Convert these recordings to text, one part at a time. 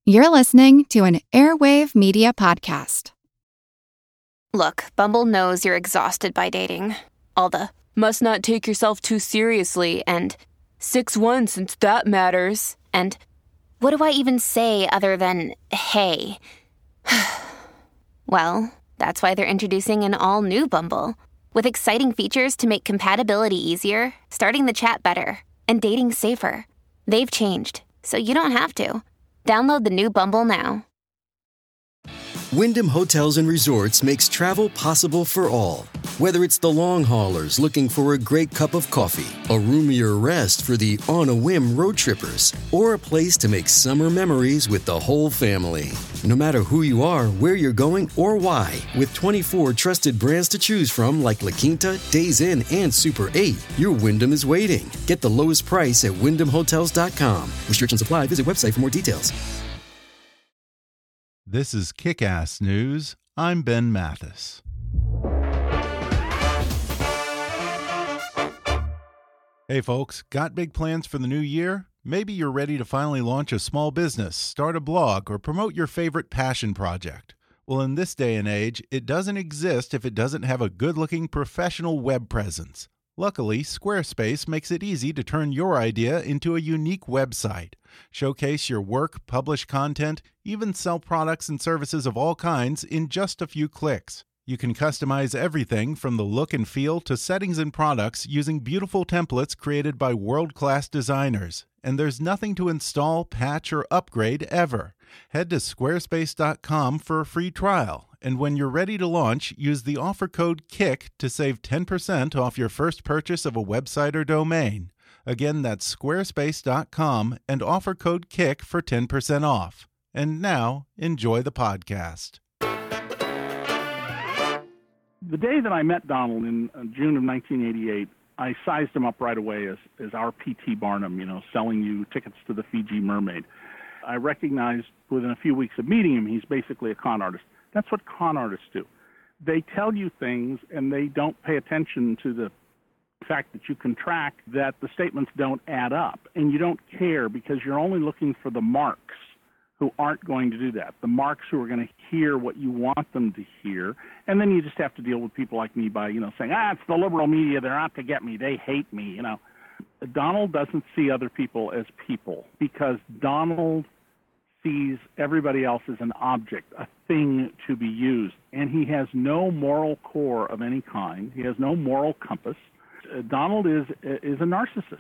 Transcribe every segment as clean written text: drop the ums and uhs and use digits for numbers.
You're listening to an Airwave Media Podcast. Look, Bumble knows you're exhausted by dating. All the must not take yourself too seriously and 6'1" since that matters. And what do I even say other than hey? Well, that's why they're introducing an all-new Bumble with exciting features to make compatibility easier, starting the chat better, and dating safer. They've changed, so you don't have to. Download the new Bumble now. Wyndham Hotels and Resorts makes travel possible for all. Whether it's the long haulers looking for a great cup of coffee, a roomier rest for the on-a-whim road trippers, or a place to make summer memories with the whole family. No matter who you are, where you're going, or why, with 24 trusted brands to choose from like La Quinta, Days Inn, and Super 8, your Wyndham is waiting. Get the lowest price at WyndhamHotels.com. Restrictions apply. Visit website for more details. This is Kick-Ass News. I'm Ben Mathis. Hey folks, got big plans for the new year? Maybe you're ready to finally launch a small business, start a blog, or promote your favorite passion project. Well, in this day and age, it doesn't exist if it doesn't have a good-looking professional web presence. Luckily, Squarespace makes it easy to turn your idea into a unique website. Showcase your work, publish content, even sell products and services of all kinds in just a few clicks. You can customize everything from the look and feel to settings and products using beautiful templates created by world-class designers. And there's nothing to install, patch, or upgrade ever. Head to squarespace.com for a free trial. And when you're ready to launch, use the offer code KICK to save 10% off your first purchase of a website or domain. Again, that's squarespace.com and offer code KICK for 10% off. And now, enjoy the podcast. The day that I met Donald in June of 1988, I sized him up right away as our P.T. Barnum, selling you tickets to the Fiji Mermaid. I recognized within a few weeks of meeting him, he's basically a con artist. That's what con artists do. They tell you things and they don't pay attention to the fact that you can track that the statements don't add up. And you don't care because you're only looking for the marks who aren't going to do that, the marks who are going to hear what you want them to hear. And then you just have to deal with people like me by, saying, it's the liberal media, they're out to get me, they hate me, Donald doesn't see other people as people because Donald sees everybody else as an object, a thing to be used. And he has no moral core of any kind. He has no moral compass. Donald is a narcissist.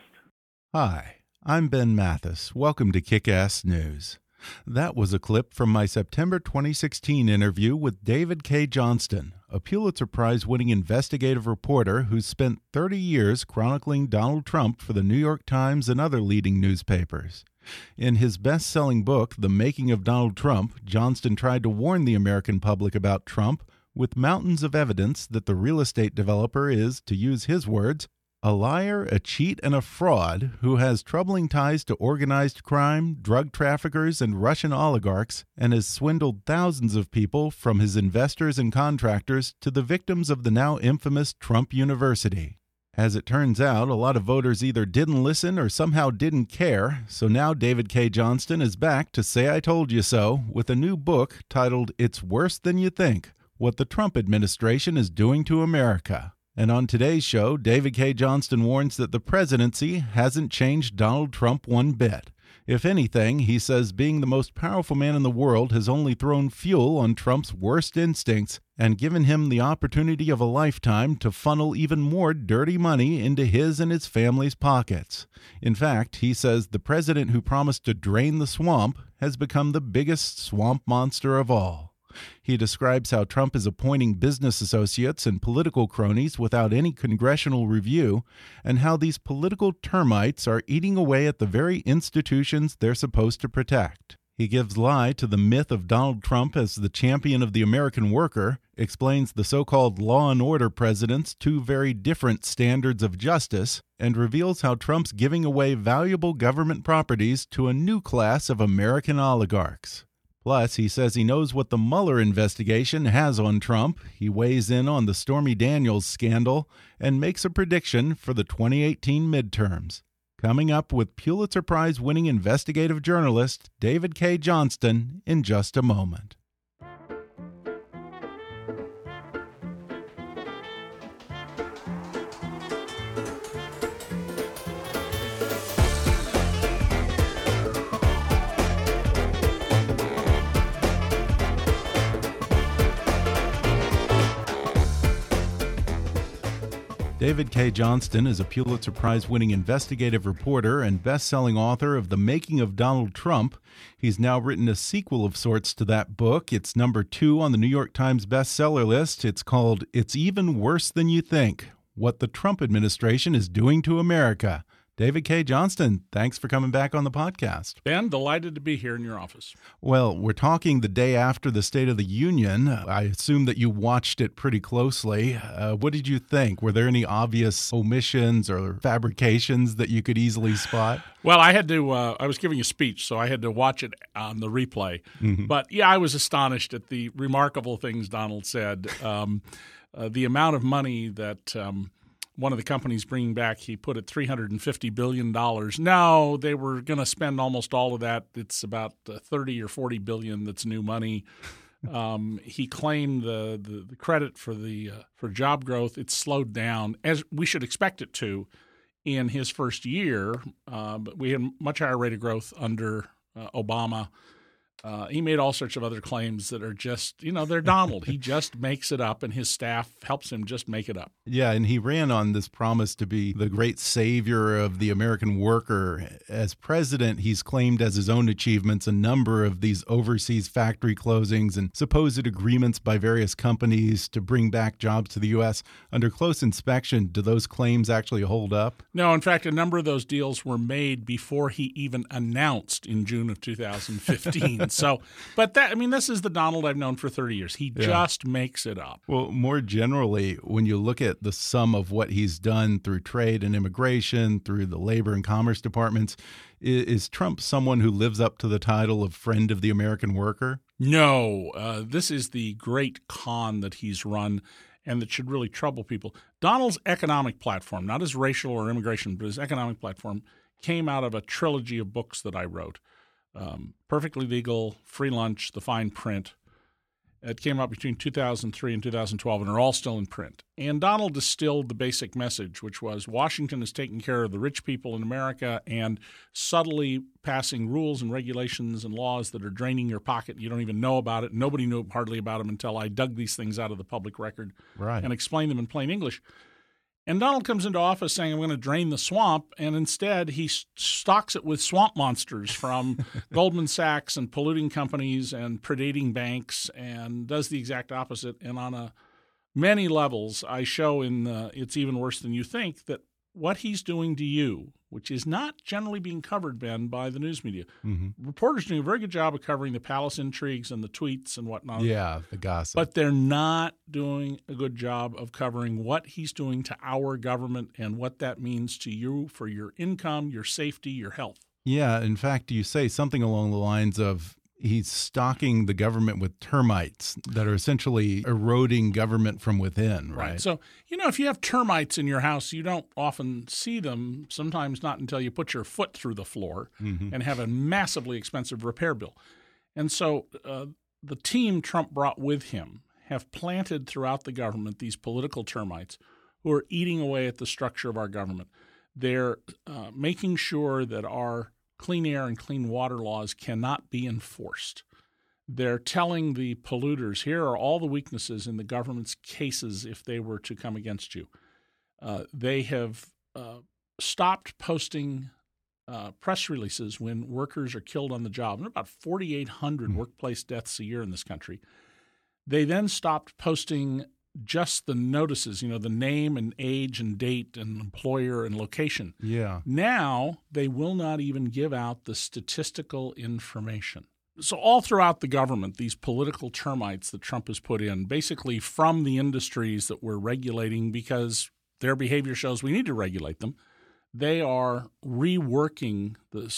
Hi, I'm Ben Mathis. Welcome to Kick-Ass News. That was a clip from my September 2016 interview with David Cay Johnston, a Pulitzer Prize-winning investigative reporter who's spent 30 years chronicling Donald Trump for the New York Times and other leading newspapers. In his best-selling book, The Making of Donald Trump, Johnston tried to warn the American public about Trump with mountains of evidence that the real estate developer is, to use his words, a liar, a cheat, and a fraud who has troubling ties to organized crime, drug traffickers, and Russian oligarchs, and has swindled thousands of people from his investors and contractors to the victims of the now infamous Trump University. As it turns out, a lot of voters either didn't listen or somehow didn't care, so now David Cay Johnston is back to say I told you so with a new book titled It's Worse Than You Think: What the Trump Administration is Doing to America. And on today's show, David Cay Johnston warns that the presidency hasn't changed Donald Trump one bit. If anything, he says being the most powerful man in the world has only thrown fuel on Trump's worst instincts and given him the opportunity of a lifetime to funnel even more dirty money into his and his family's pockets. In fact, he says the president who promised to drain the swamp has become the biggest swamp monster of all. He describes how Trump is appointing business associates and political cronies without any congressional review, and how these political termites are eating away at the very institutions they're supposed to protect. He gives lie to the myth of Donald Trump as the champion of the American worker, explains the so-called law and order president's two very different standards of justice, and reveals how Trump's giving away valuable government properties to a new class of American oligarchs. Plus, he says he knows what the Mueller investigation has on Trump. He weighs in on the Stormy Daniels scandal and makes a prediction for the 2018 midterms. Coming up with Pulitzer Prize-winning investigative journalist David Cay Johnston in just a moment. David Cay Johnston is a Pulitzer Prize-winning investigative reporter and best-selling author of The Making of Donald Trump. He's now written a sequel of sorts to that book. It's #2 on the New York Times bestseller list. It's called It's Even Worse Than You Think: What the Trump Administration is Doing to America. David Cay Johnston, thanks for coming back on the podcast. Ben, delighted to be here in your office. Well, we're talking the day after the State of the Union. I assume that you watched it pretty closely. What did you think? Were there any obvious omissions or fabrications that you could easily spot? Well, I had to. I was giving a speech, so I had to watch it on the replay. But yeah, I was astonished at the remarkable things Donald said. The amount of money that one of the companies bringing back, he put it $350 billion. No, they were going to spend almost all of that. It's about 30 or 40 billion that's new money. He claimed the credit for job growth. It's slowed down, as we should expect it to, in his first year. But we had much higher rate of growth under Obama. He made all sorts of other claims that are just, they're Donald. He just makes it up, and his staff helps him just make it up. Yeah, and he ran on this promise to be the great savior of the American worker. As president, he's claimed as his own achievements a number of these overseas factory closings and supposed agreements by various companies to bring back jobs to the U.S. Under close inspection, do those claims actually hold up? No, in fact, a number of those deals were made before he even announced in June of 2015. So, but this is the Donald I've known for 30 years. He just makes it up. Well, more generally, when you look at the sum of what he's done through trade and immigration, through the labor and commerce departments, is Trump someone who lives up to the title of friend of the American worker? No, this is the great con that he's run and that should really trouble people. Donald's economic platform, not his racial or immigration, but his economic platform, came out of a trilogy of books that I wrote. Perfectly Legal, Free Lunch, The Fine Print. It came out between 2003 and 2012, and are all still in print. And Donald distilled the basic message, which was Washington is taking care of the rich people in America and subtly passing rules and regulations and laws that are draining your pocket. You don't even know about it. Nobody knew hardly about them until I dug these things out of the public record and explained them in plain English. And Donald comes into office saying, I'm going to drain the swamp, and instead he stocks it with swamp monsters from Goldman Sachs and polluting companies and predating banks, and does the exact opposite. And on many levels, I show in It's Even Worse Than You Think that what he's doing to you, which is not generally being covered, Ben, by the news media. Reporters do a very good job of covering the palace intrigues and the tweets and whatnot. Yeah, the gossip. But they're not doing a good job of covering what he's doing to our government and what that means to you for your income, your safety, your health. Yeah, in fact, you say something along the lines of he's stocking the government with termites that are essentially eroding government from within, right? So, if you have termites in your house, you don't often see them, sometimes not until you put your foot through the floor and have a massively expensive repair bill. And so the team Trump brought with him have planted throughout the government these political termites who are eating away at the structure of our government. They're making sure that our clean air and clean water laws cannot be enforced. They're telling the polluters, here are all the weaknesses in the government's cases if they were to come against you. They have stopped posting press releases when workers are killed on the job. There are about 4,800 workplace deaths a year in this country. They then stopped posting just the notices, the name and age and date and employer and location. Yeah. Now they will not even give out the statistical information. So all throughout the government, these political termites that Trump has put in, basically from the industries that we're regulating because their behavior shows we need to regulate them, they are reworking the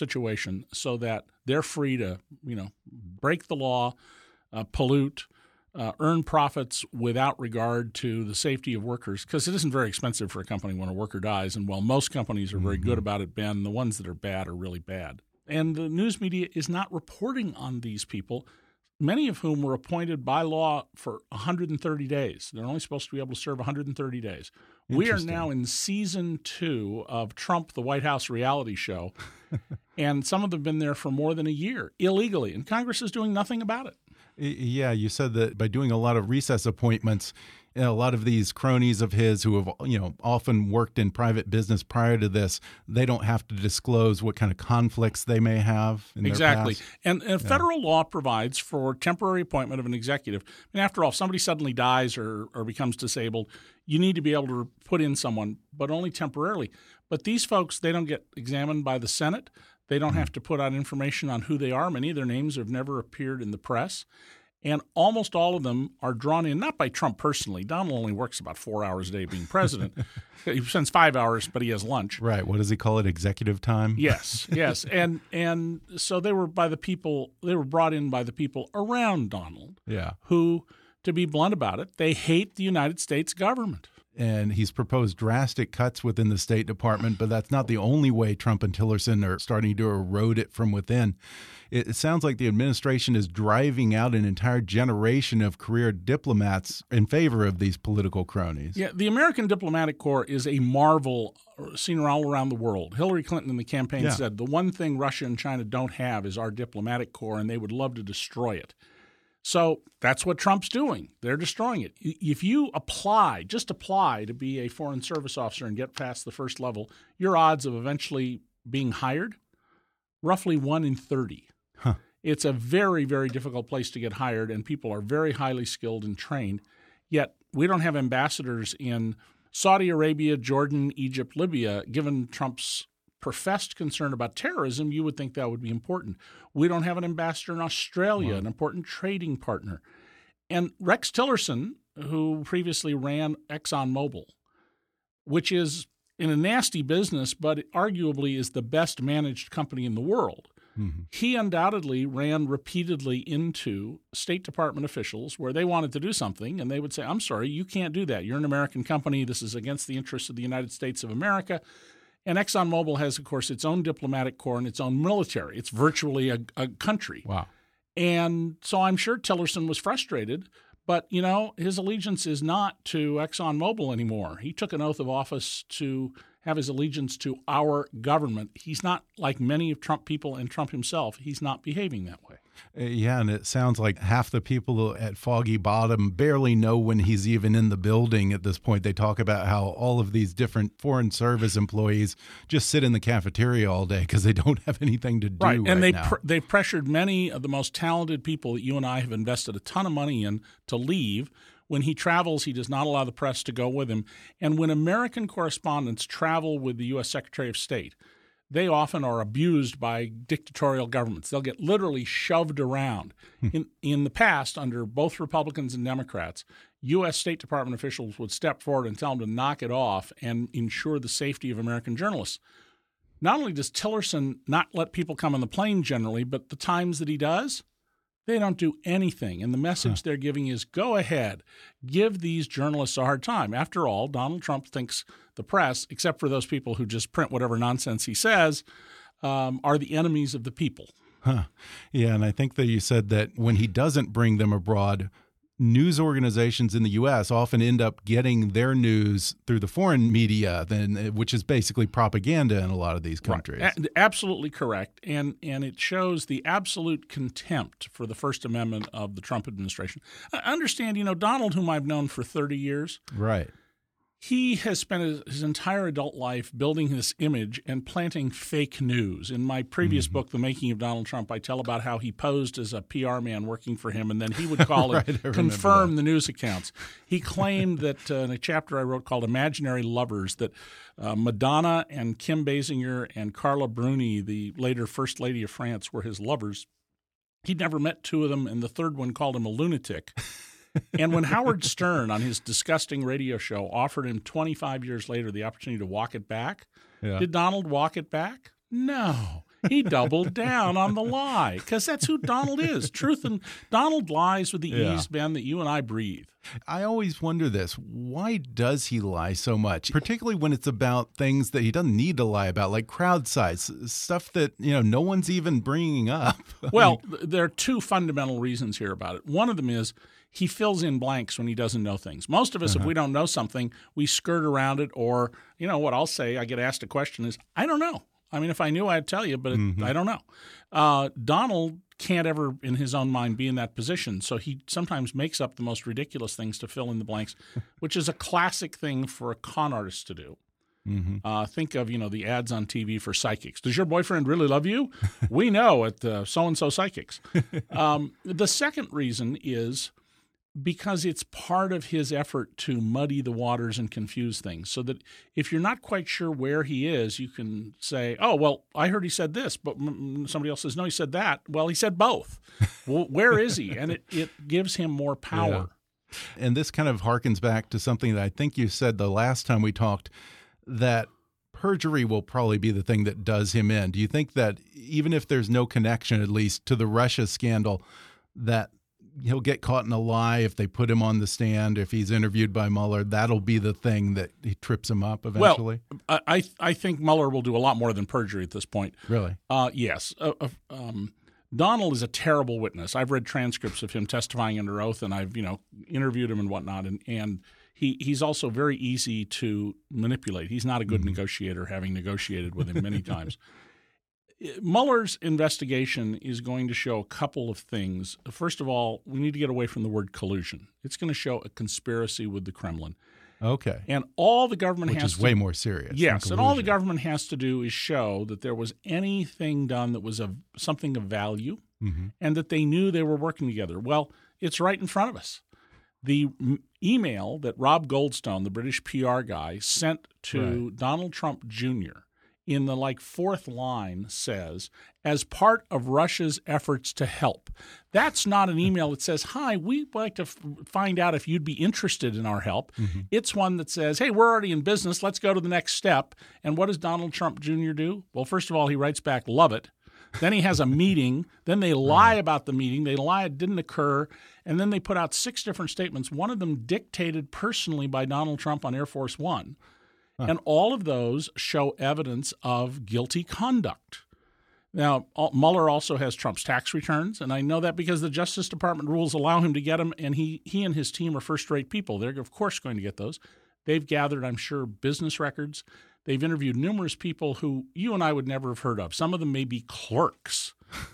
situation so that they're free to, break the law, pollute, earn profits without regard to the safety of workers, because it isn't very expensive for a company when a worker dies. And while most companies are very good about it, Ben, the ones that are bad are really bad. And the news media is not reporting on these people, many of whom were appointed by law for 130 days. They're only supposed to be able to serve 130 days. We are now in season 2 of Trump, the White House reality show, and some of them have been there for more than a year illegally, and Congress is doing nothing about it. Yeah, you said that by doing a lot of recess appointments, a lot of these cronies of his who have, often worked in private business prior to this, they don't have to disclose what kind of conflicts they may have in exactly. their past. And federal law provides for temporary appointment of an executive. And after all, if somebody suddenly dies or becomes disabled, you need to be able to put in someone, but only temporarily. But these folks, they don't get examined by the Senate. They don't have to put out information on who they are. Many of their names have never appeared in the press. And almost all of them are drawn in, not by Trump personally. Donald only works about 4 hours a day being president. He spends 5 hours, but he has lunch. Right. What does he call it? Executive time? Yes. And so they were brought in by the people around Donald. Yeah. Who, to be blunt about it, they hate the United States government. And he's proposed drastic cuts within the State Department, but that's not the only way Trump and Tillerson are starting to erode it from within. It sounds like the administration is driving out an entire generation of career diplomats in favor of these political cronies. Yeah, the American diplomatic corps is a marvel seen all around the world. Hillary Clinton in the campaign said the one thing Russia and China don't have is our diplomatic corps, and they would love to destroy it. So that's what Trump's doing. They're destroying it. If you just apply to be a foreign service officer and get past the first level, your odds of eventually being hired, roughly 1 in 30. Huh. It's a very, very difficult place to get hired, and people are very highly skilled and trained. Yet we don't have ambassadors in Saudi Arabia, Jordan, Egypt, Libya. Given Trump's professed concern about terrorism, you would think that would be important. We don't have an ambassador in Australia, an important trading partner. And Rex Tillerson, who previously ran ExxonMobil, which is in a nasty business, but arguably is the best managed company in the world, he undoubtedly ran repeatedly into State Department officials where they wanted to do something, and they would say, I'm sorry, you can't do that. You're an American company. This is against the interests of the United States of America. And ExxonMobil has, of course, its own diplomatic corps and its own military. It's virtually a country. Wow. And so I'm sure Tillerson was frustrated, but, his allegiance is not to ExxonMobil anymore. He took an oath of office to have his allegiance to our government. He's not like many of Trump people and Trump himself. He's not behaving that way. Yeah, and it sounds like half the people at Foggy Bottom barely know when he's even in the building at this point. They talk about how all of these different Foreign Service employees just sit in the cafeteria all day because they don't have anything to do right and now. They've pressured many of the most talented people that you and I have invested a ton of money in to leave. When he travels, he does not allow the press to go with him. And when American correspondents travel with the U.S. Secretary of State, they often are abused by dictatorial governments. They'll get literally shoved around. In the past, under both Republicans and Democrats, U.S. State Department officials would step forward and tell them to knock it off and ensure the safety of American journalists. Not only does Tillerson not let people come on the plane generally, but the times that he does, they don't do anything. And the message they're giving is, go ahead, give these journalists a hard time. After all, Donald Trump thinks the press, except for those people who just print whatever nonsense he says, are the enemies of the people. Yeah, and I think that you said that when he doesn't bring them abroad, news organizations in the U.S. often end up getting their news through the foreign media, which is basically propaganda in a lot of these countries. Right. Absolutely correct. And it shows the absolute contempt for the First Amendment of the Trump administration. I understand, Donald, whom I've known for 30 years. Right. He has spent his entire adult life building this image and planting fake news. In my previous book, The Making of Donald Trump, I tell about how he posed as a PR man working for him, and then he would call it confirm the news accounts. He claimed that in a chapter I wrote called Imaginary Lovers, that Madonna and Kim Basinger and Carla Bruni, the later First Lady of France, were his lovers. He'd never met two of them, and the third one called him a lunatic. And when Howard Stern on his disgusting radio show offered him 25 years later the opportunity to walk it back, did Donald walk it back? No. He doubled down on the lie because that's who Donald is. Donald lies with the ease, Ben, that you and I breathe. I always wonder this. Why does he lie so much, particularly when it's about things that he doesn't need to lie about, like crowd size, stuff that no one's even bringing up? Well, there are two fundamental reasons here about it. One of them is he fills in blanks when he doesn't know things. Most of us, if we don't know something, we skirt around it, or, what I'll say, I get asked a question is, I don't know. I mean, if I knew, I'd tell you, but I don't know. Donald can't ever, in his own mind, be in that position. So he sometimes makes up the most ridiculous things to fill in the blanks, which is a classic thing for a con artist to do. Think of, the ads on TV for psychics. Does your boyfriend really love you? We know at so-and-so psychics. The second reason is because it's part of his effort to muddy the waters and confuse things, so that if you're not quite sure where he is, you can say, oh, well, I heard he said this, but somebody else says, no, he said that. Well, he said both. Well, where is he? And it gives him more power. Yeah. And this kind of harkens back to something that I think you said the last time we talked, that perjury will probably be the thing that does him in. Do you think that even if there's no connection, at least, to the Russia scandal, that he'll get caught in a lie if they put him on the stand, if he's interviewed by Mueller? That'll be the thing that he trips him up eventually? Well, I think Mueller will do a lot more than perjury at this point. Really? Yes. Donald is a terrible witness. I've read transcripts of him testifying under oath, and I've interviewed him and whatnot, and he's also very easy to manipulate. He's not a good negotiator, having negotiated with him many times. Mueller's investigation is going to show a couple of things. First of all, we need to get away from the word collusion. It's going to show a conspiracy with the Kremlin. Okay. And all the government Which is way more serious. Yes, and all the government has to do is show that there was anything done that was something of value, and that they knew they were working together. Well, it's right in front of us. The email that Rob Goldstone, the British PR guy, sent to Donald Trump Jr., in the fourth line says, as part of Russia's efforts to help. That's not an email that says, hi, we'd like to find out if you'd be interested in our help. It's one that says, hey, we're already in business. Let's go to the next step. And what does Donald Trump Jr. do? Well, first of all, he writes back, love it. Then he has a meeting. Then they lie about the meeting. They lie it didn't occur. And then they put out 6 different statements, one of them dictated personally by Donald Trump on Air Force One. And all of those show evidence of guilty conduct. Now, Mueller also has Trump's tax returns, and I know that because the Justice Department rules allow him to get them, and he and his team are first-rate people. They're, of course, going to get those. They've gathered, I'm sure, business records. They've interviewed numerous people who you and I would never have heard of. Some of them may be clerks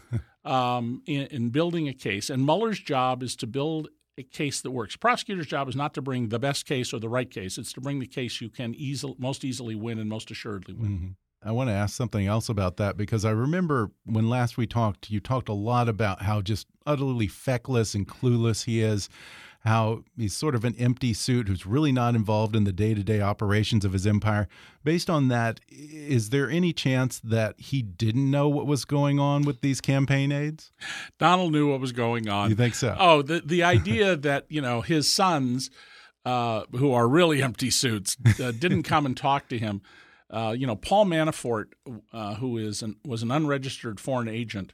in building a case. And Mueller's job is to build a case that works. A prosecutor's job is not to bring the best case or the right case. It's to bring the case you can most easily win and most assuredly win. I want to ask something else about that, because I remember when last we talked, you talked a lot about how just utterly feckless and clueless he is, how he's sort of an empty suit who's really not involved in the day-to-day operations of his empire. Based on that, is there any chance that he didn't know what was going on with these campaign aides? Donald knew what was going on. You think so? Oh, the idea that, his sons, who are really empty suits, didn't come and talk to him. Paul Manafort, who was an unregistered foreign agent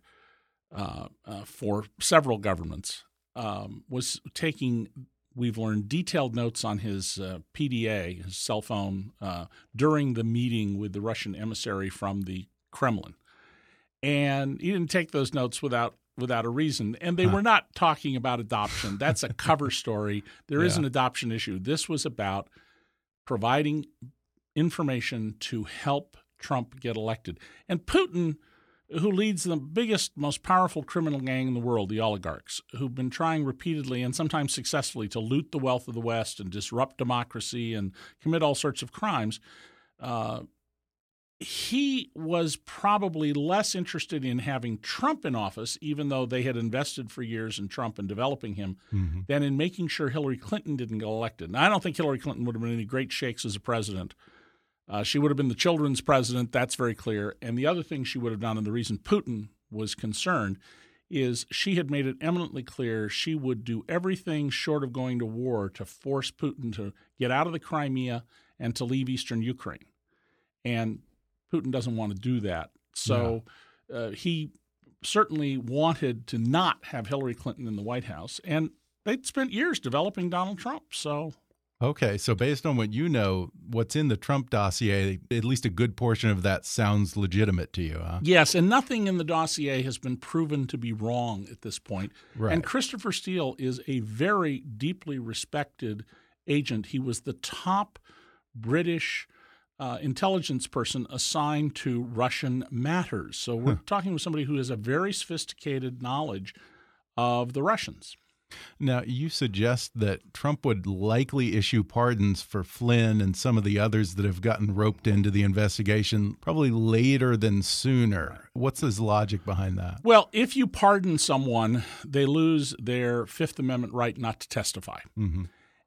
for several governments, was taking, we've learned, detailed notes on his PDA, his cell phone, during the meeting with the Russian emissary from the Kremlin. And he didn't take those notes without a reason. And they were not talking about adoption. That's a cover story. There is an adoption issue. This was about providing information to help Trump get elected. And Putin, who leads the biggest, most powerful criminal gang in the world, the oligarchs, who've been trying repeatedly and sometimes successfully to loot the wealth of the West and disrupt democracy and commit all sorts of crimes, he was probably less interested in having Trump in office, even though they had invested for years in Trump and developing him, than in making sure Hillary Clinton didn't get elected. Now, I don't think Hillary Clinton would have been any great shakes as a president. She would have been the children's president. That's very clear. And the other thing she would have done, and the reason Putin was concerned, is she had made it eminently clear she would do everything short of going to war to force Putin to get out of the Crimea and to leave eastern Ukraine. And Putin doesn't want to do that. So he certainly wanted to not have Hillary Clinton in the White House, and they'd spent years developing Donald Trump. So, okay, so based on what you know, what's in the Trump dossier, at least a good portion of that sounds legitimate to you, huh? Yes, and nothing in the dossier has been proven to be wrong at this point. Right. And Christopher Steele is a very deeply respected agent. He was the top British intelligence person assigned to Russian matters. So we're talking with somebody who has a very sophisticated knowledge of the Russians. Now, you suggest that Trump would likely issue pardons for Flynn and some of the others that have gotten roped into the investigation probably later than sooner. What's his logic behind that? Well, if you pardon someone, they lose their Fifth Amendment right not to testify. Mm-hmm.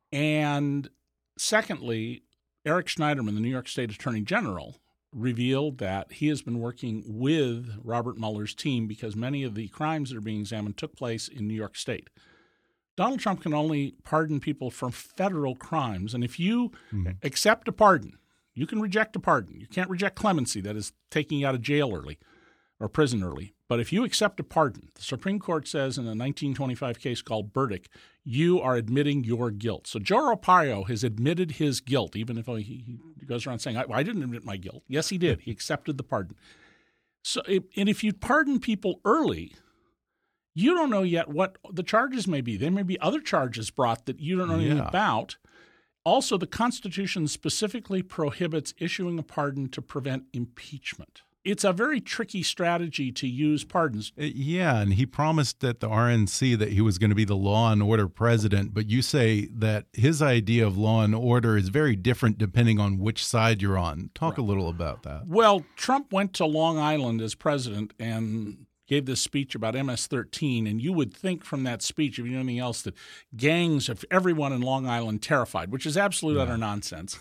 And secondly, Eric Schneiderman, the New York State Attorney General, revealed that he has been working with Robert Mueller's team because many of the crimes that are being examined took place in New York State. Donald Trump can only pardon people for federal crimes. And if you accept a pardon, you can reject a pardon. You can't reject clemency, that is taking you out of jail early or prison early. But if you accept a pardon, the Supreme Court says in a 1925 case called Burdick, you are admitting your guilt. So Joe Arpaio has admitted his guilt, even if he goes around saying, I didn't admit my guilt. Yes, he did. He accepted the pardon. So, and if you pardon people early, you don't know yet what the charges may be. There may be other charges brought that you don't know anything about. Also, the Constitution specifically prohibits issuing a pardon to prevent impeachment. It's a very tricky strategy to use pardons. Yeah, and he promised at the RNC that he was going to be the law and order president, but you say that his idea of law and order is very different depending on which side you're on. Talk a little about that. Well, Trump went to Long Island as president and gave this speech about MS-13, and you would think from that speech, if you know anything else, that gangs of everyone in Long Island terrified, which is absolute utter nonsense.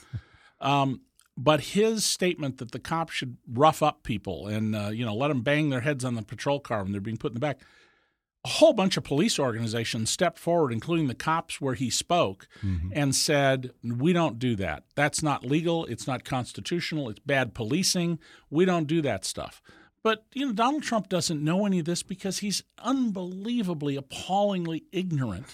But his statement that the cops should rough up people and let them bang their heads on the patrol car when they're being put in the back, a whole bunch of police organizations stepped forward, including the cops where he spoke, and said, we don't do that. That's not legal. It's not constitutional. It's bad policing. We don't do that stuff. But, Donald Trump doesn't know any of this because he's unbelievably, appallingly ignorant.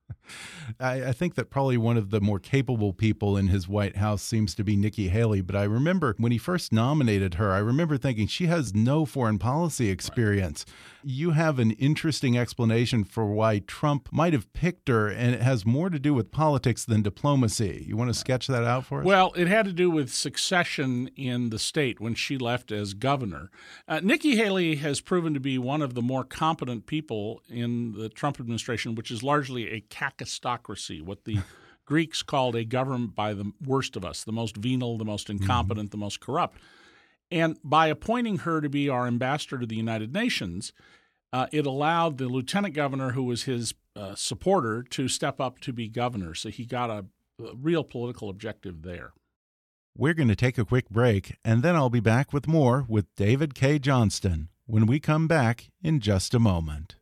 I think that probably one of the more capable people in his White House seems to be Nikki Haley. But I remember when he first nominated her, I remember thinking she has no foreign policy experience. Right. You have an interesting explanation for why Trump might have picked her, and it has more to do with politics than diplomacy. You want to sketch that out for us? Well, it had to do with succession in the state when she left as governor. Nikki Haley has proven to be one of the more competent people in the Trump administration, which is largely a kakistocracy, what the Greeks called a government by the worst of us, the most venal, the most incompetent, the most corrupt. And by appointing her to be our ambassador to the United Nations, it allowed the lieutenant governor, who was his supporter, to step up to be governor. So he got a real political objective there. We're going to take a quick break, and then I'll be back with more with David Cay Johnston when we come back in just a moment.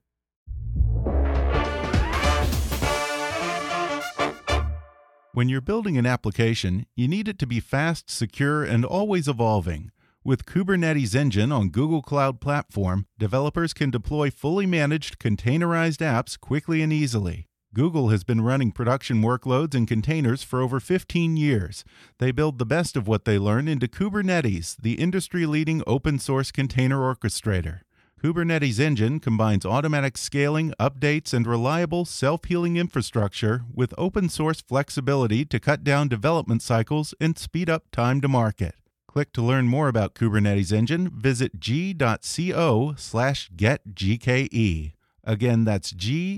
When you're building an application, you need it to be fast, secure, and always evolving. With Kubernetes Engine on Google Cloud Platform, developers can deploy fully managed, containerized apps quickly and easily. Google has been running production workloads in containers for over 15 years. They build the best of what they learn into Kubernetes, the industry-leading open-source container orchestrator. Kubernetes Engine combines automatic scaling, updates, and reliable self-healing infrastructure with open-source flexibility to cut down development cycles and speed up time to market. Click to learn more about Kubernetes Engine. Visit g.co/getgke. Again, that's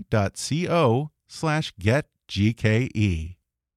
g.co/getgke.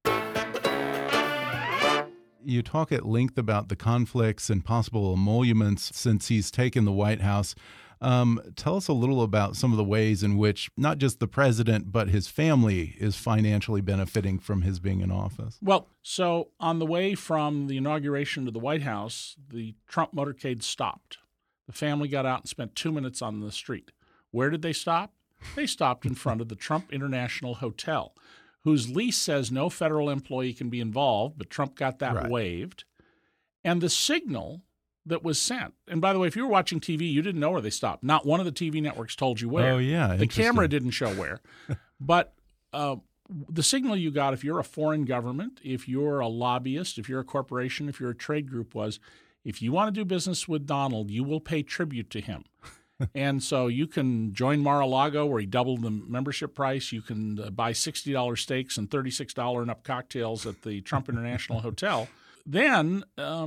You talk at length about the conflicts and possible emoluments since he's taken the White House. Tell us a little about some of the ways in which not just the president, but his family is financially benefiting from his being in office. Well, so on the way from the inauguration to the White House, the Trump motorcade stopped. The family got out and spent 2 minutes on the street. Where did they stop? They stopped in front of the Trump International Hotel, whose lease says no federal employee can be involved, but Trump got that waived. And the signal that was sent. And by the way, if you were watching TV, you didn't know where they stopped. Not one of the TV networks told you where. Oh, yeah. The camera didn't show where. But the signal you got, if you're a foreign government, if you're a lobbyist, if you're a corporation, if you're a trade group, was if you want to do business with Donald, you will pay tribute to him. And so you can join Mar-a-Lago, where he doubled the membership price. You can buy $60 steaks and $36 and up cocktails at the Trump International Hotel. Then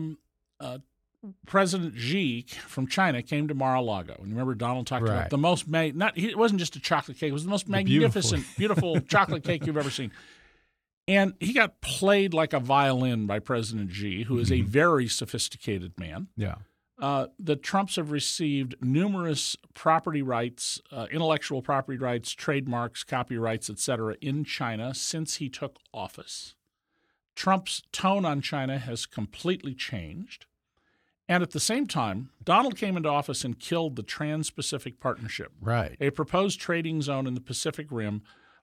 President Xi from China came to Mar-a-Lago. And remember, Donald talked about the most it wasn't just a chocolate cake. It was the most magnificent, beautiful chocolate cake you've ever seen. And he got played like a violin by President Xi, who is a very sophisticated man. Yeah. The Trumps have received numerous property rights, intellectual property rights, trademarks, copyrights, etc., in China since he took office. Trump's tone on China has completely changed. And at the same time, Donald came into office and killed the Trans-Pacific Partnership, a proposed trading zone in the Pacific Rim,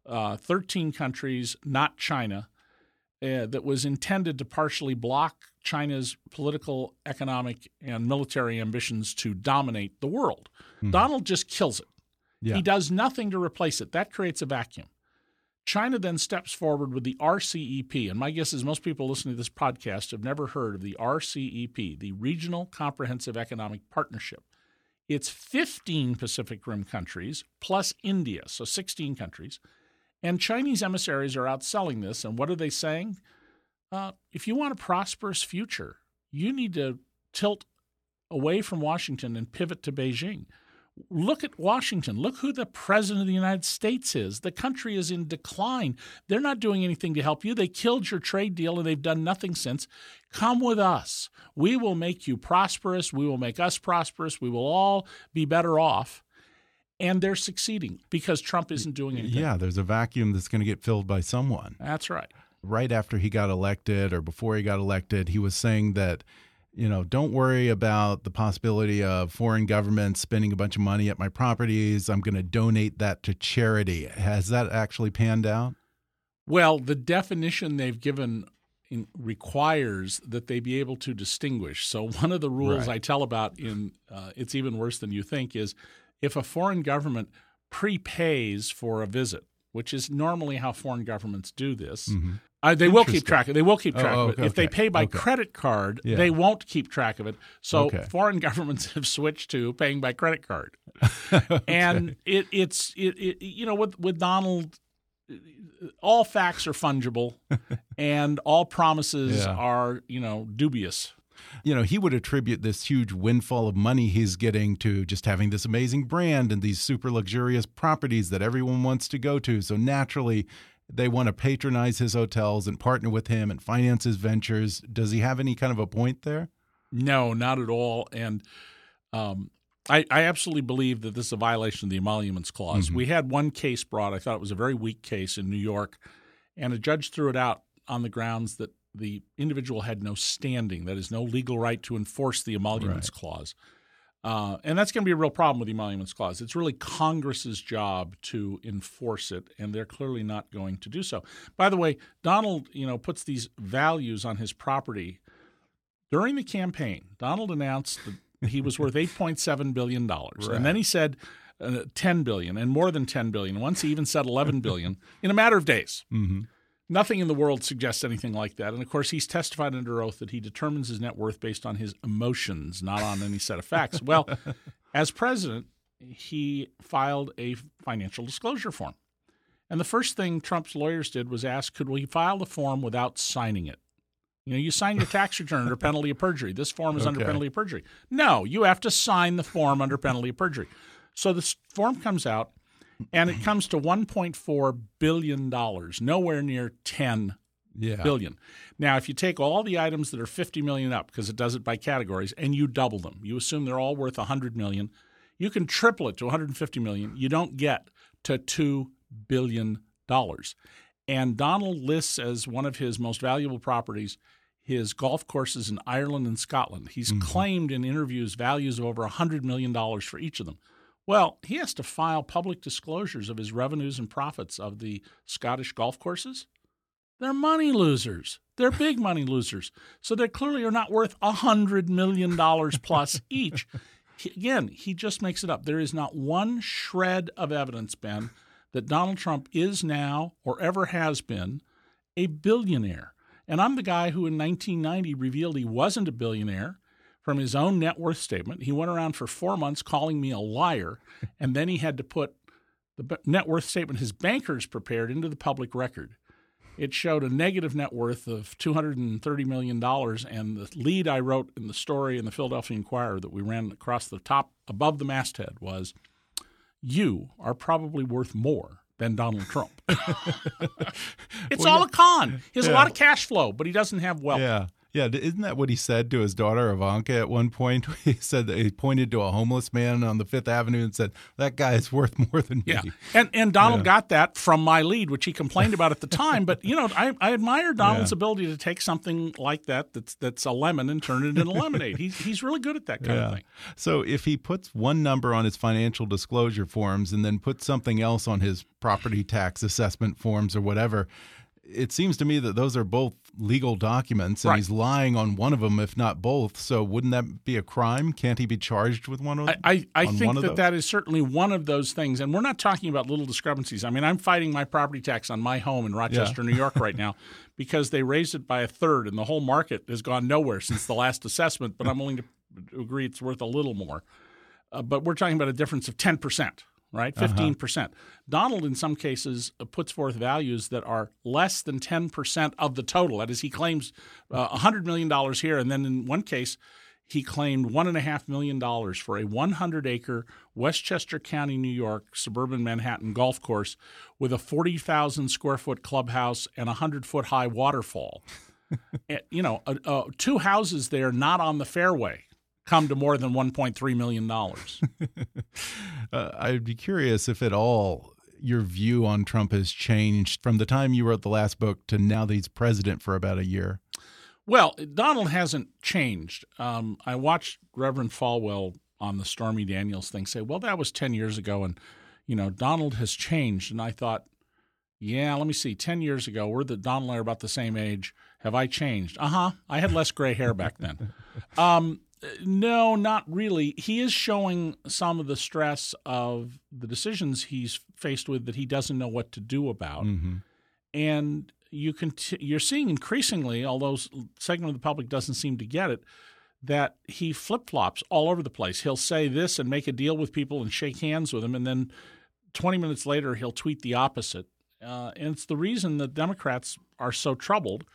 13 countries, not China, that was intended to partially block China's political, economic, and military ambitions to dominate the world. Donald just kills it. Yeah. He does nothing to replace it. That creates a vacuum. China then steps forward with the RCEP, and my guess is most people listening to this podcast have never heard of the RCEP, the Regional Comprehensive Economic Partnership. It's 15 Pacific Rim countries plus India, so 16 countries. And Chinese emissaries are out selling this, and what are they saying? If you want a prosperous future, you need to tilt away from Washington and pivot to Beijing. Look at Washington. Look who the president of the United States is. The country is in decline. They're not doing anything to help you. They killed your trade deal, and they've done nothing since. Come with us. We will make you prosperous. We will make us prosperous. We will all be better off. And they're succeeding because Trump isn't doing anything. Yeah, there's a vacuum that's going to get filled by someone. That's right. Right after he got elected or before he got elected, he was saying that, don't worry about the possibility of foreign governments spending a bunch of money at my properties. I'm going to donate that to charity. Has that actually panned out? Well, the definition they've given requires that they be able to distinguish. So one of the rules I tell about in It's Even Worse Than You Think is if a foreign government prepays for a visit, which is normally how foreign governments do this, they will keep track of it. They will keep track of it. If they pay by credit card, they won't keep track of it. So foreign governments have switched to paying by credit card. And it's with Donald, all facts are fungible and all promises are, dubious. He would attribute this huge windfall of money he's getting to just having this amazing brand and these super luxurious properties that everyone wants to go to. So naturally, they want to patronize his hotels and partner with him and finance his ventures. Does he have any kind of a point there? No, not at all. And I absolutely believe that this is a violation of the Emoluments Clause. We had one case brought. I thought it was a very weak case in New York, and a judge threw it out on the grounds that the individual had no standing, that is, no legal right to enforce the Emoluments Clause. And that's going to be a real problem with the Emoluments Clause. It's really Congress's job to enforce it, and they're clearly not going to do so. By the way, Donald, puts these values on his property. During the campaign, Donald announced that he was worth $8.7 billion. And then he said $10 billion and more than $10 billion. Once he even said $11 billion in a matter of days. Nothing in the world suggests anything like that. And, of course, he's testified under oath that he determines his net worth based on his emotions, not on any set of facts. Well, as president, he filed a financial disclosure form. And the first thing Trump's lawyers did was ask, could we file the form without signing it? You sign your tax return under penalty of perjury. This form is under penalty of perjury. No, you have to sign the form under penalty of perjury. So this form comes out. And it comes to $1.4 billion, nowhere near $10 billion. Now, if you take all the items that are $50 million up, because it does it by categories, and you double them, you assume they're all worth $100 million, you can triple it to $150 million. You don't get to $2 billion. And Donald lists as one of his most valuable properties his golf courses in Ireland and Scotland. He's claimed in interviews values of over $100 million for each of them. Well, he has to file public disclosures of his revenues and profits of the Scottish golf courses. They're money losers. They're big money losers. So they clearly are not worth $100 million plus each. He just makes it up. There is not one shred of evidence, Ben, that Donald Trump is now or ever has been a billionaire. And I'm the guy who in 1990 revealed he wasn't a billionaire from his own net worth statement. He went around for 4 months calling me a liar, and then he had to put the net worth statement his bankers prepared into the public record. It showed a negative net worth of $230 million, and the lead I wrote in the story in the Philadelphia Inquirer that we ran across the top above the masthead was, "You are probably worth more than Donald Trump." It's all a con. He has a lot of cash flow, but he doesn't have wealth. Yeah, isn't that what he said to his daughter Ivanka at one point? He said that he pointed to a homeless man on the Fifth Avenue and said, "That guy is worth more than me." And Donald got that from my lead, which he complained about at the time. But I admire Donald's ability to take something like that's a lemon and turn it into lemonade. He's really good at that kind of thing. So if he puts one number on his financial disclosure forms and then puts something else on his property tax assessment forms or whatever, it seems to me that those are both legal documents, and he's lying on one of them, if not both. So wouldn't that be a crime? Can't he be charged with one of them? I think that is certainly one of those things. And we're not talking about little discrepancies. I mean, I'm fighting my property tax on my home in Rochester, New York right now because they raised it by a third, and the whole market has gone nowhere since the last assessment. But I'm willing to agree it's worth a little more. But we're talking about a difference of 10%. Right, 15%. Donald, in some cases, puts forth values that are less than 10% of the total. That is, he claims $100 million here, and then in one case, he claimed $1.5 million for a 100-acre Westchester County, New York, suburban Manhattan golf course with a 40,000-square-foot clubhouse and a 100-foot-high waterfall. Two houses there not on the fairway come to more than $1.3 million. I'd be curious if at all your view on Trump has changed from the time you wrote the last book to now that he's president for about a year. Well, Donald hasn't changed. I watched Reverend Falwell on the Stormy Daniels thing say, well, that was 10 years ago, and Donald has changed. And I thought, let me see, 10 years ago, Donald and I are about the same age. Have I changed? I had less gray hair back then. No, not really. He is showing some of the stress of the decisions he's faced with that he doesn't know what to do about. Mm-hmm. And you're seeing increasingly, although a segment of the public doesn't seem to get it, that he flip-flops all over the place. He'll say this and make a deal with people and shake hands with them, and then 20 minutes later he'll tweet the opposite. And it's the reason that Democrats are so troubled.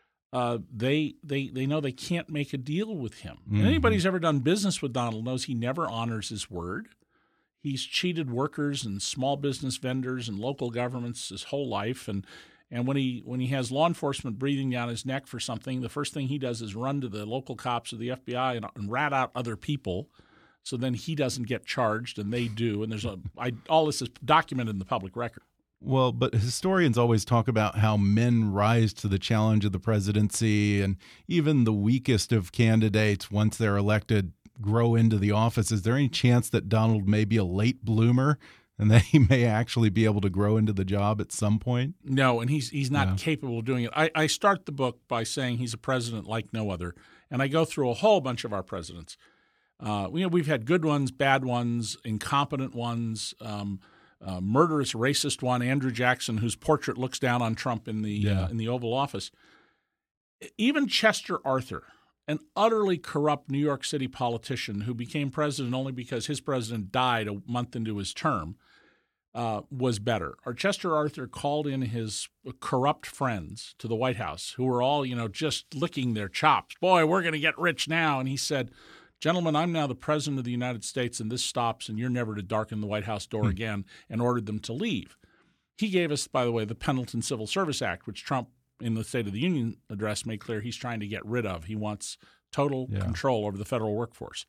They know they can't make a deal with him. Mm-hmm. And anybody who's ever done business with Donald knows he never honors his word. He's cheated workers and small business vendors and local governments his whole life. And when he has law enforcement breathing down his neck for something, the first thing he does is run to the local cops or the FBI and rat out other people. So then he doesn't get charged, and they do. And all this is documented in the public record. Well, but historians always talk about how men rise to the challenge of the presidency, and even the weakest of candidates, once they're elected, grow into the office. Is there any chance that Donald may be a late bloomer and that he may actually be able to grow into the job at some point? No, and he's not capable of doing it. I start the book by saying he's a president like no other, and I go through a whole bunch of our presidents. We've had good ones, bad ones, incompetent ones, murderous, racist one, Andrew Jackson, whose portrait looks down on Trump in the Oval Office. Even Chester Arthur, an utterly corrupt New York City politician who became president only because his president died a month into his term, was better. Or Chester Arthur called in his corrupt friends to the White House, who were all, just licking their chops. Boy, we're going to get rich now. And he said, gentlemen, I'm now the president of the United States, and this stops, and you're never to darken the White House door again, and ordered them to leave. He gave us, by the way, the Pendleton Civil Service Act, which Trump, in the State of the Union address, made clear he's trying to get rid of. He wants total control over the federal workforce.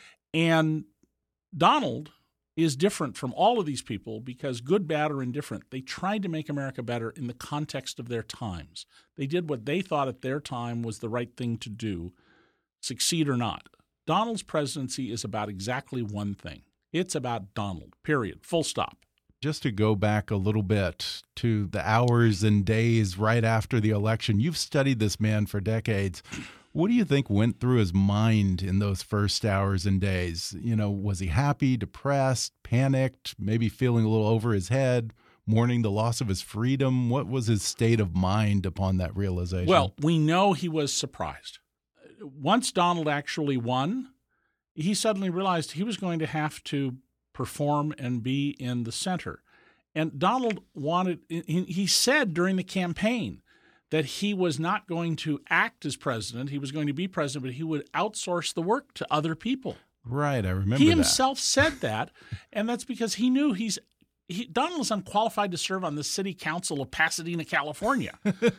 And Donald is different from all of these people because, good, bad, or indifferent, they tried to make America better in the context of their times. They did what they thought at their time was the right thing to do, succeed or not. Donald's presidency is about exactly one thing. It's about Donald, period, full stop. Just to go back a little bit to the hours and days right after the election, you've studied this man for decades. What do you think went through his mind in those first hours and days? You know, was he happy, depressed, panicked, maybe feeling a little over his head, mourning the loss of his freedom? What was his state of mind upon that realization? Well, we know he was surprised. Once Donald actually won, he suddenly realized he was going to have to perform and be in the center. And Donald he said during the campaign that he was not going to act as president. He was going to be president, but he would outsource the work to other people. Right, I remember He himself said that, and that's because he knew Donald is unqualified to serve on the city council of Pasadena, California.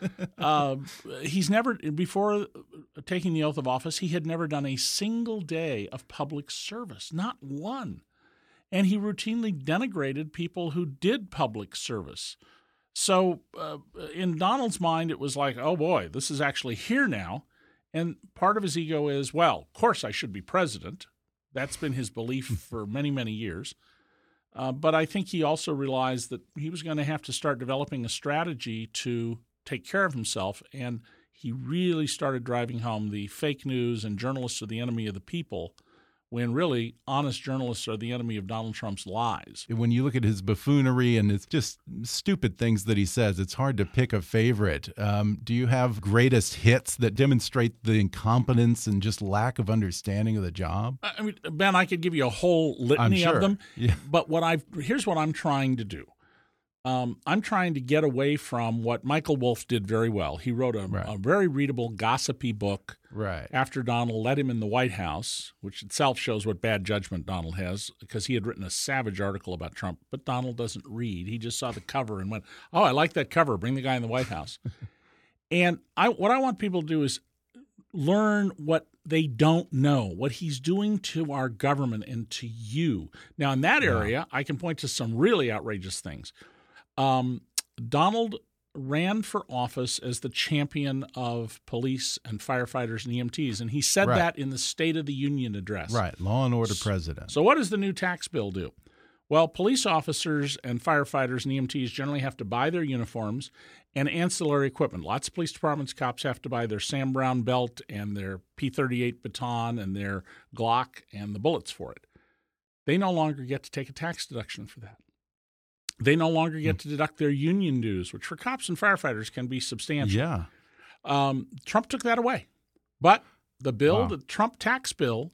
He's never, before taking the oath of office, he had never done a single day of public service, not one. And he routinely denigrated people who did public service. So in Donald's mind, it was like, oh boy, this is actually here now. And part of his ego is, well, of course I should be president. That's been his belief for many, many years. But I think he also realized that he was going to have to start developing a strategy to take care of himself. And he really started driving home the fake news and journalists are the enemy of the people, when really honest journalists are the enemy of Donald Trump's lies. When you look at his buffoonery and it's just stupid things that he says, it's hard to pick a favorite. Do you have greatest hits that demonstrate the incompetence and just lack of understanding of the job? I mean, Ben, I could give you a whole litany of them, yeah. But here's what I'm trying to do. I'm trying to get away from what Michael Wolff did very well. He wrote a very readable, gossipy book after Donald let him in the White House, which itself shows what bad judgment Donald has, because he had written a savage article about Trump. But Donald doesn't read. He just saw the cover and went, oh, I like that cover. Bring the guy in the White House. And what I want people to do is learn what they don't know, what he's doing to our government and to you. Now, in that area, I can point to some really outrageous things. Donald ran for office as the champion of police and firefighters and EMTs, and he said that in the State of the Union address. Right, law and order president. So what does the new tax bill do? Well, police officers and firefighters and EMTs generally have to buy their uniforms and ancillary equipment. Lots of police departments, cops have to buy their Sam Brown belt and their P38 baton and their Glock and the bullets for it. They no longer get to take a tax deduction for that. They no longer get to deduct their union dues, which for cops and firefighters can be substantial. Yeah. Trump took that away. But the Trump tax bill,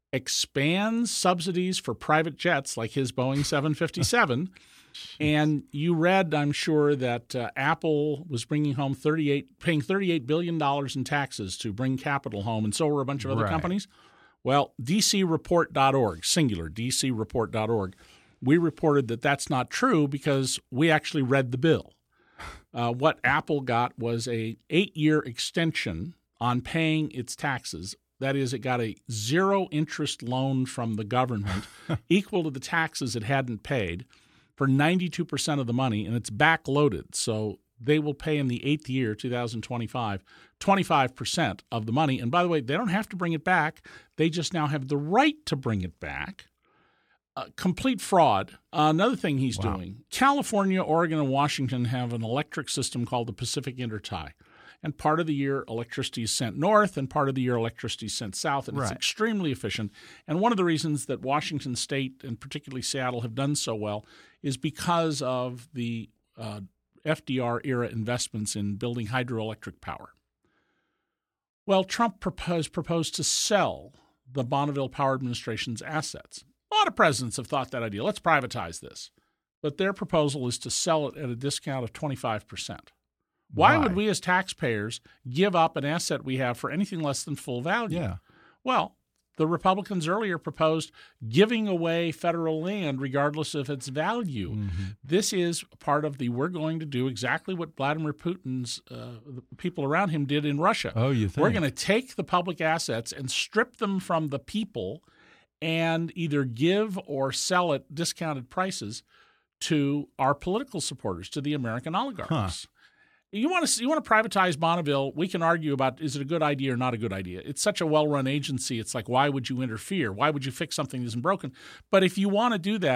expands subsidies for private jets like his Boeing 757. And you read, I'm sure, that Apple was bringing home paying $38 billion in taxes to bring capital home, and so were a bunch of other companies. Well, DCReport.org, singular, DCReport.org, we reported that that's not true because we actually read the bill. What Apple got was a 8-year extension on paying its taxes. That is, it got a zero-interest loan from the government equal to the taxes it hadn't paid for 92% of the money, and it's backloaded. So they will pay in the 8th year, 2025, 25% of the money. And by the way, they don't have to bring it back. They just now have the right to bring it back. Complete fraud. Another thing he's doing, California, Oregon, and Washington have an electric system called the Pacific Intertie. And part of the year, electricity is sent north, and part of the year, electricity is sent south, and it's extremely efficient. And one of the reasons that Washington State, and particularly Seattle, have done so well is because of the FDR-era investments in building hydroelectric power. Well, Trump proposed to sell the Bonneville Power Administration's assets. A lot of presidents have thought that idea. Let's privatize this. But their proposal is to sell it at a discount of 25%. Why would we as taxpayers give up an asset we have for anything less than full value? Yeah. Well, the Republicans earlier proposed giving away federal land regardless of its value. Mm-hmm. This is part of we're going to do exactly what Vladimir Putin's the people around him did in Russia. Oh, you think? We're going to take the public assets and strip them from the people and either give or sell at discounted prices to our political supporters, to the American oligarchs. Huh. You want to privatize Bonneville, we can argue about is it a good idea or not a good idea. It's such a well-run agency. It's like, why would you interfere? Why would you fix something that isn't broken? But if you want to do that,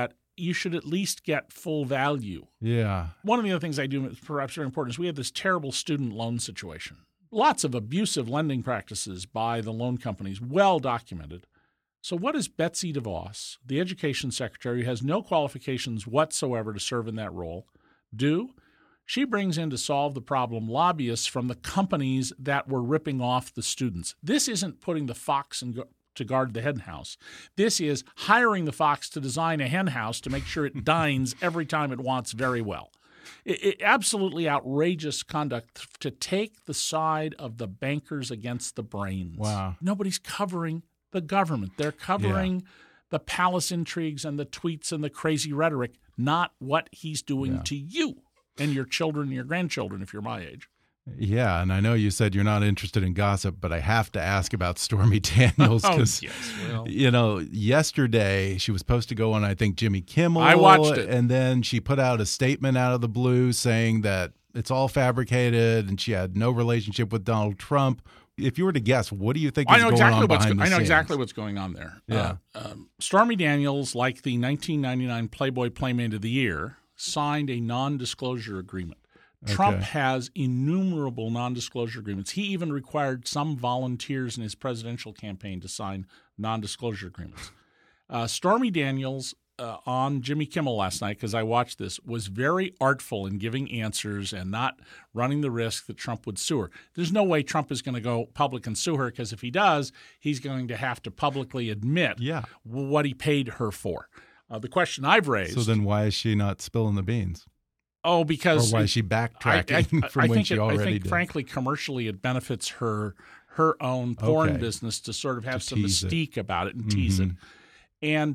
you should at least get full value. Yeah. One of the other things I do, perhaps very important, is we have this terrible student loan situation. Lots of abusive lending practices by the loan companies, well documented. So what does Betsy DeVos, the education secretary who has no qualifications whatsoever to serve in that role, do? She brings in to solve the problem lobbyists from the companies that were ripping off the students. This isn't putting the fox to guard the hen house. This is hiring the fox to design a hen house to make sure it dines every time it wants very well. Absolutely outrageous conduct to take the side of the bankers against the brains. Wow. Nobody's covering the government. They're covering the palace intrigues and the tweets and the crazy rhetoric, not what he's doing to you and your children and your grandchildren if you're my age. Yeah, and I know you said you're not interested in gossip, but I have to ask about Stormy Daniels because, you know, yesterday she was supposed to go on, I think, Jimmy Kimmel. I watched it. And then she put out a statement out of the blue saying that it's all fabricated and she had no relationship with Donald Trump. If you were to guess, what do you think is going on behind the scenes? I know exactly what's going on there. Yeah. Stormy Daniels, like the 1999 Playboy Playmate of the Year, signed a non-disclosure agreement. Trump has innumerable non-disclosure agreements. He even required some volunteers in his presidential campaign to sign non-disclosure agreements. Stormy Daniels on Jimmy Kimmel last night, because I watched this, was very artful in giving answers and not running the risk that Trump would sue her. There's no way Trump is going to go public and sue her, because if he does, he's going to have to publicly admit what he paid her for. The question I've raised— So then why is she not spilling the beans? Oh, because— Or why is she backtracking from when she already did? I think, frankly, commercially it benefits her own porn business to sort of have some mystique about it and tease it. And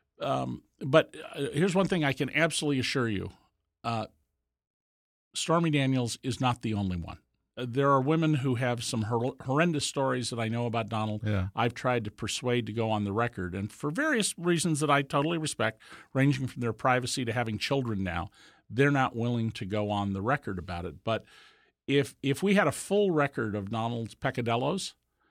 but here's one thing I can absolutely assure you. Stormy Daniels is not the only one. There are women who have some horrendous stories that I know about Donald. Yeah. I've tried to persuade to go on the record, and for various reasons that I totally respect, ranging from their privacy to having children now, they're not willing to go on the record about it. But if we had a full record of Donald's peccadillos,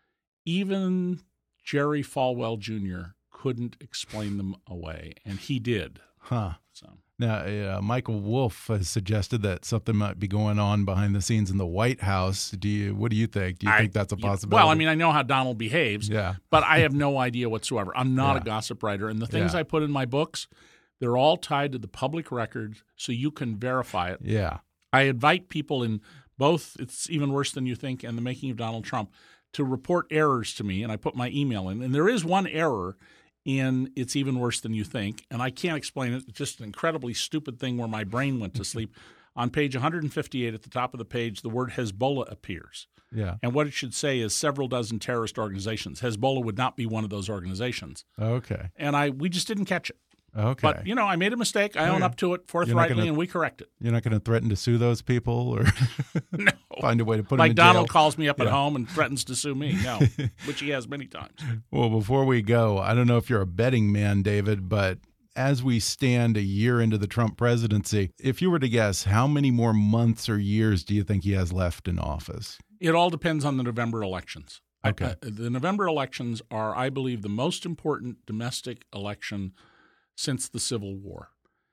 even Jerry Falwell Jr. couldn't explain them away, and he did. Huh. So. Now, Michael Wolff has suggested that something might be going on behind the scenes in the White House. What do you think? Do you think that's a possibility? Well, I mean, I know how Donald behaves, but I have no idea whatsoever. I'm not a gossip writer, and the things I put in my books, they're all tied to the public record, so you can verify it. Yeah. I invite people in both It's Even Worse Than You Think and The Making of Donald Trump to report errors to me, and I put my email in. And there is one error in It's Even Worse Than You Think, and I can't explain it. It's just an incredibly stupid thing where my brain went to sleep. On page 158 at the top of the page, the word Hezbollah appears. Yeah. And what it should say is several dozen terrorist organizations. Hezbollah would not be one of those organizations. Okay. And we just didn't catch it. Okay. But, I made a mistake. I own up to it forthrightly, and we correct it. You're not going to threaten to sue those people or no. find a way to put them in jail? Like Donald calls me up at home and threatens to sue me. No, which he has many times. Well, before we go, I don't know if you're a betting man, David, but as we stand a year into the Trump presidency, if you were to guess, how many more months or years do you think he has left in office? It all depends on the November elections. Okay. The November elections are, I believe, the most important domestic election since the Civil War.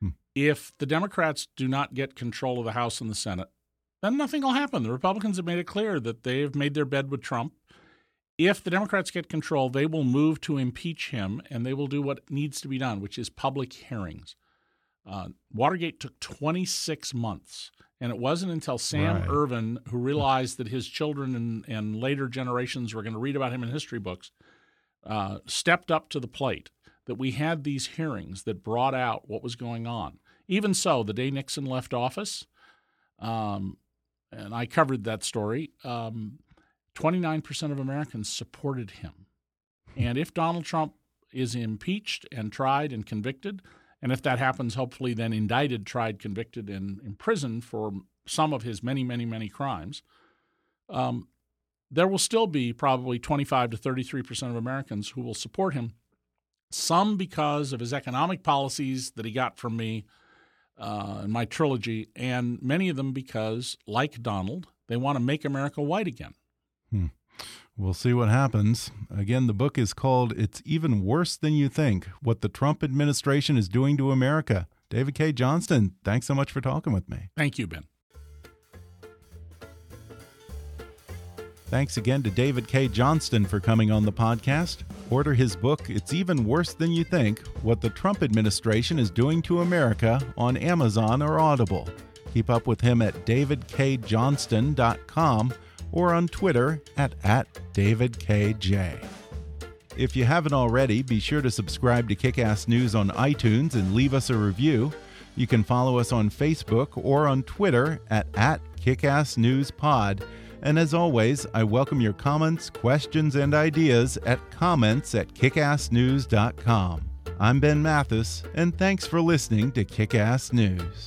If the Democrats do not get control of the House and the Senate, then nothing will happen. The Republicans have made it clear that they have made their bed with Trump. If the Democrats get control, they will move to impeach him, and they will do what needs to be done, which is public hearings. Watergate took 26 months, and it wasn't until Sam Ervin, who realized that his children and later generations were going to read about him in history books, stepped up to the plate, that we had these hearings that brought out what was going on. Even so, the day Nixon left office, and I covered that story, 29% of Americans supported him. And if Donald Trump is impeached and tried and convicted, and if that happens, hopefully then indicted, tried, convicted, and imprisoned for some of his many, many, many crimes, there will still be probably 25 to 33% of Americans who will support him. Some because of his economic policies that he got from me in my trilogy, and many of them because, like Donald, they want to make America white again. We'll see what happens. Again, the book is called It's Even Worse Than You Think, What the Trump Administration is Doing to America. David Cay Johnston, thanks so much for talking with me. Thank you, Ben. Thanks again to David Cay Johnston for coming on the podcast. Order his book, It's Even Worse Than You Think, What the Trump Administration is Doing to America on Amazon or Audible. Keep up with him at davidkjohnston.com or on Twitter at DavidKJ. If you haven't already, be sure to subscribe to Kick-Ass News on iTunes and leave us a review. You can follow us on Facebook or on Twitter at KickassNewsPod. And as always, I welcome your comments, questions, and ideas at comments@kickassnews.com. I'm Ben Mathis, and thanks for listening to Kick-Ass News.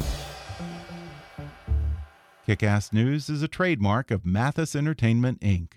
Kick-Ass News is a trademark of Mathis Entertainment, Inc.